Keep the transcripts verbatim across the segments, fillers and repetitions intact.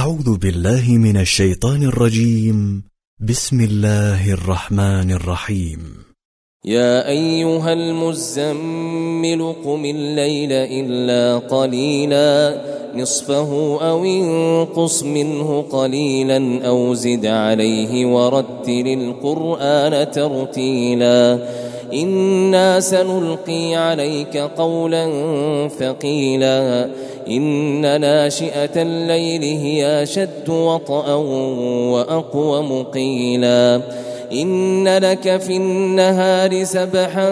أعوذ بالله من الشيطان الرجيم. بسم الله الرحمن الرحيم. يا أيها المزمل قم الليل إلا قليلا نصفه أو انقص منه قليلا أو زد عليه ورتل القرآن ترتيلا إنا سنلقي عليك قولا ثقيلا إن ناشئة الليل هي أشد وطئا وأقوم قيلا إن لك في النهار سبحا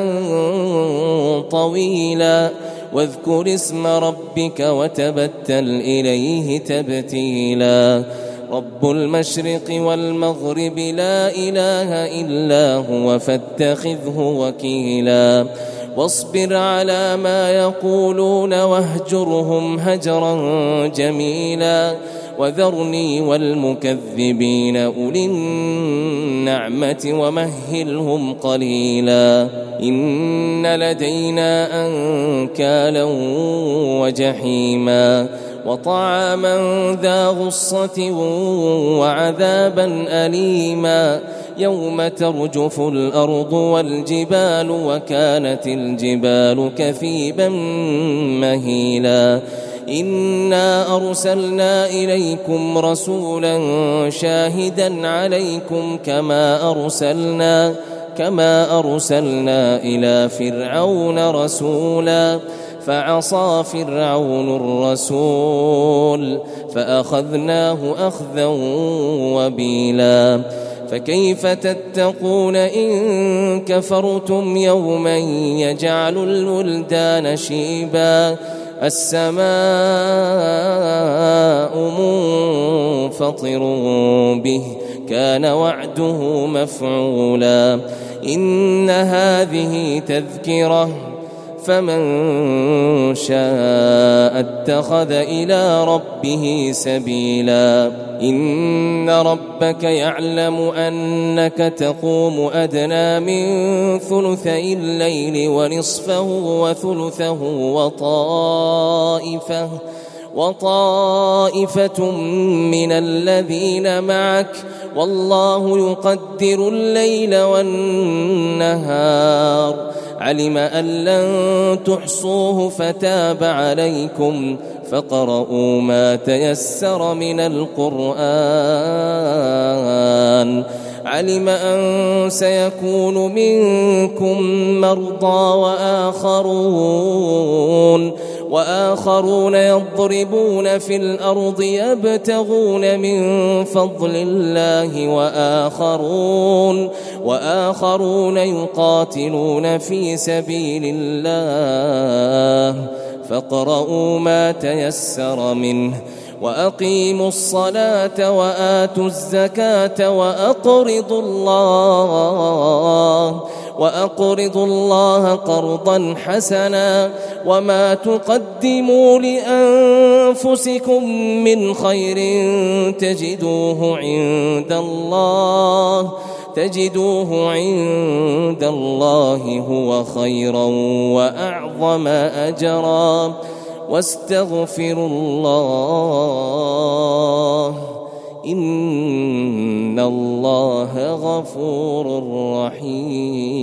طويلا واذكر اسم ربك وتبتل إليه تبتيلا رب المشرق والمغرب لا إله إلا هو فاتخذه وكيلا واصبر على ما يقولون واهجرهم هجرا جميلا وذرني والمكذبين أولي النعمة ومهلهم قليلا إن لدينا أنكالا وجحيما وطعاما ذا غصة وعذابا أليما يوم ترجف الأرض والجبال وكانت الجبال كثيبا مهيلا إنا أرسلنا إليكم رسولا شاهدا عليكم كما أرسلنا كما أرسلنا إلى فرعون رسولا فعصى فرعون الرسول فأخذناه أخذا وبيلا فكيف تتقون إن كفرتم يوما يجعل الولدان شيبا السماء منفطر به كان وعده مفعولا إن هذه تذكرة فمن شاء اتخذ إلى ربه سبيلا إن ربك يعلم أنك تقوم أدنى من ثلثي الليل ونصفه وثلثه وطائفة وطائفة من الذين معك والله يقدر الليل والنهار علم أن لن تحصوه فتاب عليكم فقرؤوا ما تيسر من القرآن علم أن سيكون منكم مرضى وآخرون وآخرون يضربون في الأرض يبتغون من فضل الله وآخرون وآخرون يقاتلون في سبيل الله فاقرؤوا ما تيسر منه وأقيموا الصلاة وآتوا الزكاة وأقرضوا الله وأقرضوا الله قرضا حسنا وما تقدموا لأنفسكم من خير تجدوه عند الله تجدوه عند الله هو خيرا وأعظم أجرا واستغفروا الله إن الله غفور رحيم.